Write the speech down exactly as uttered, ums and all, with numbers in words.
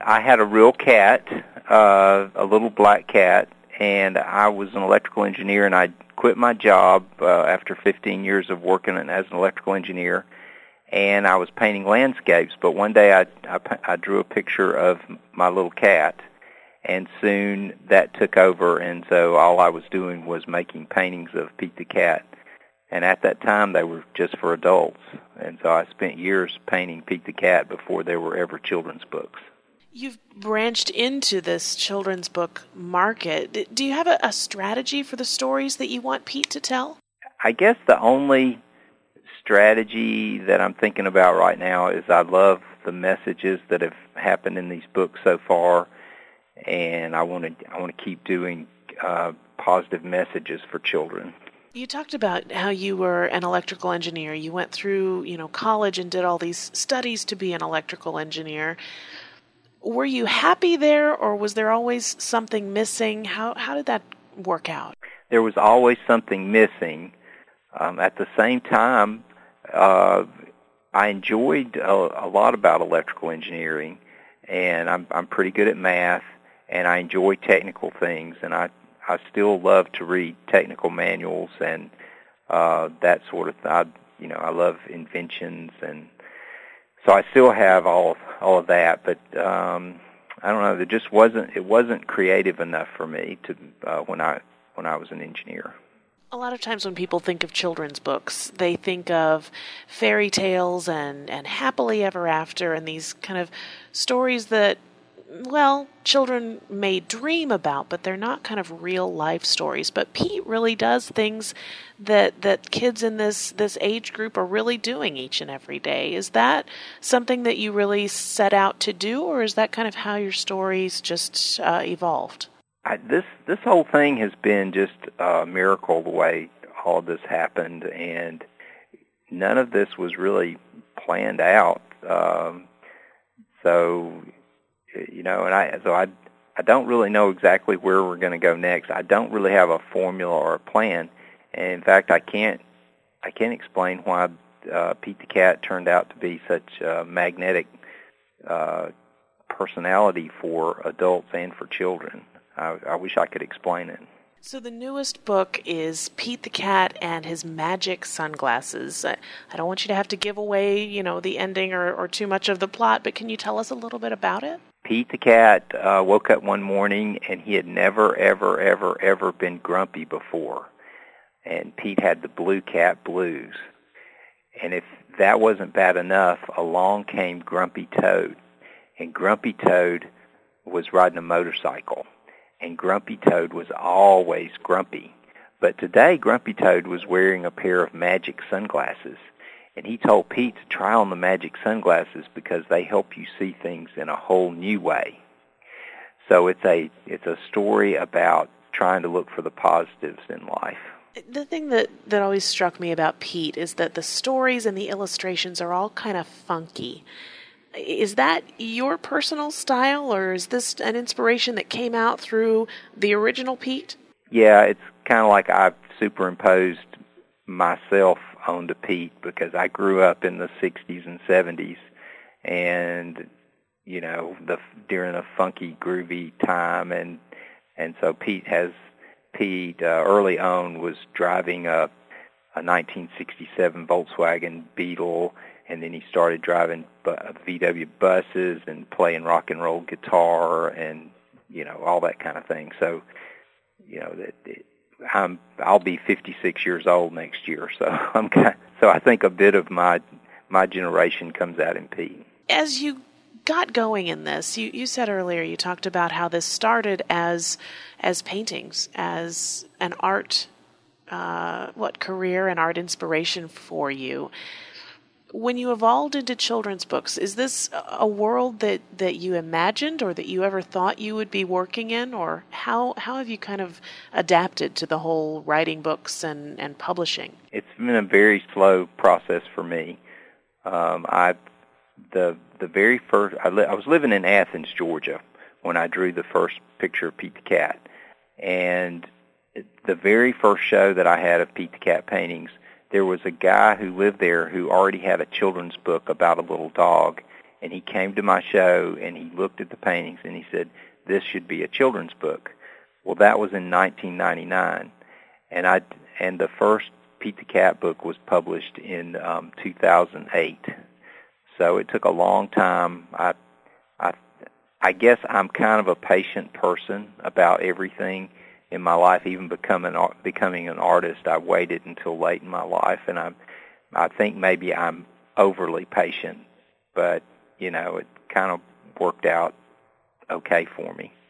I had a real cat, uh, a little black cat, and I was an electrical engineer, and I quit my job uh, after fifteen years of working as an electrical engineer, and I was painting landscapes. But one day I, I, I drew a picture of my little cat, and soon that took over, and so all I was doing was making paintings of Pete the cat. And at that time, they were just for adults, and so I spent years painting Pete the cat before there were ever children's books. You've branched into this children's book market. Do you have a, a strategy for the stories that you want Pete to tell? I guess the only strategy that I'm thinking about right now is I love the messages that have happened in these books so far, and I want to I want to keep doing uh, positive messages for children. You talked about how you were an electrical engineer. You went through, you know, college and did all these studies to be an electrical engineer. Were you happy there, or was there always something missing? How how did that work out? There was always something missing. Um, at the same time, uh, I enjoyed a, a lot about electrical engineering, and I'm I'm pretty good at math, and I enjoy technical things, and I I still love to read technical manuals and uh, that sort of thing. I, you know, I love inventions, and so I still have all all of that. But um, I don't know. It just wasn't. It wasn't creative enough for me to uh, when I when I was an engineer. A lot of times when people think of children's books, they think of fairy tales and, and happily ever after and these kind of stories that, well, children may dream about, but they're not kind of real life stories. But Pete really does things that that kids in this, this age group are really doing each and every day. Is that something that you really set out to do, or is that kind of how your stories just uh, evolved? I, this this whole thing has been just a miracle the way all of this happened, and none of this was really planned out. Um, so, you know, and I so I I don't really know exactly where we're going to go next. I don't really have a formula or a plan, and in fact, I can't I can't explain why uh, Pete the Cat turned out to be such a magnetic uh, personality for adults and for children. I, I wish I could explain it. So the newest book is Pete the Cat and His Magic Sunglasses. I, I don't want you to have to give away, you know, the ending or, or too much of the plot, but can you tell us a little bit about it? Pete the Cat uh, woke up one morning, and he had never, ever, ever, ever been grumpy before. And Pete had the blue cat blues. And if that wasn't bad enough, along came Grumpy Toad. And Grumpy Toad was riding a motorcycle. And Grumpy Toad was always grumpy. But today, Grumpy Toad was wearing a pair of magic sunglasses. And he told Pete to try on the magic sunglasses because they help you see things in a whole new way. So it's a it's a story about trying to look for the positives in life. The thing that, that always struck me about Pete is that the stories and the illustrations are all kind of funky. Is that your personal style, or is this an inspiration that came out through the original Pete? Yeah, it's kind of like I've superimposed myself onto Pete because I grew up in the sixties and seventies, and you know, the during a funky, groovy time, and and so Pete has Pete uh, early on was driving a a nineteen sixty-seven Volkswagen Beetle. And then he started driving V W buses and playing rock and roll guitar and, you know, all that kind of thing. So, you know, that it, I'm I'll be fifty-six years old next year. So I'm kind, so I think a bit of my my generation comes out in Pete. As you got going in this, you, you said earlier, you talked about how this started as as paintings, as an art uh, what career and art inspiration for you. When you evolved into children's books, is this a world that, that you imagined or that you ever thought you would be working in? Or how how have you kind of adapted to the whole writing books and, and publishing? It's been a very slow process for me. Um, I the the very first I, li- I was living in Athens, Georgia, when I drew the first picture of Pete the Cat, and the very first show that I had of Pete the Cat paintings, there was a guy who lived there who already had a children's book about a little dog, and he came to my show, and he looked at the paintings, and he said, "This should be a children's book." Well, that was in nineteen ninety-nine, and I and the first Pete the Cat book was published in um, two thousand eight. So it took a long time. I, I, I guess I'm kind of a patient person about everything in my life. Even becoming becoming an artist, I waited until late in my life, and I, I think maybe I'm overly patient. But you know, it kind of worked out okay for me.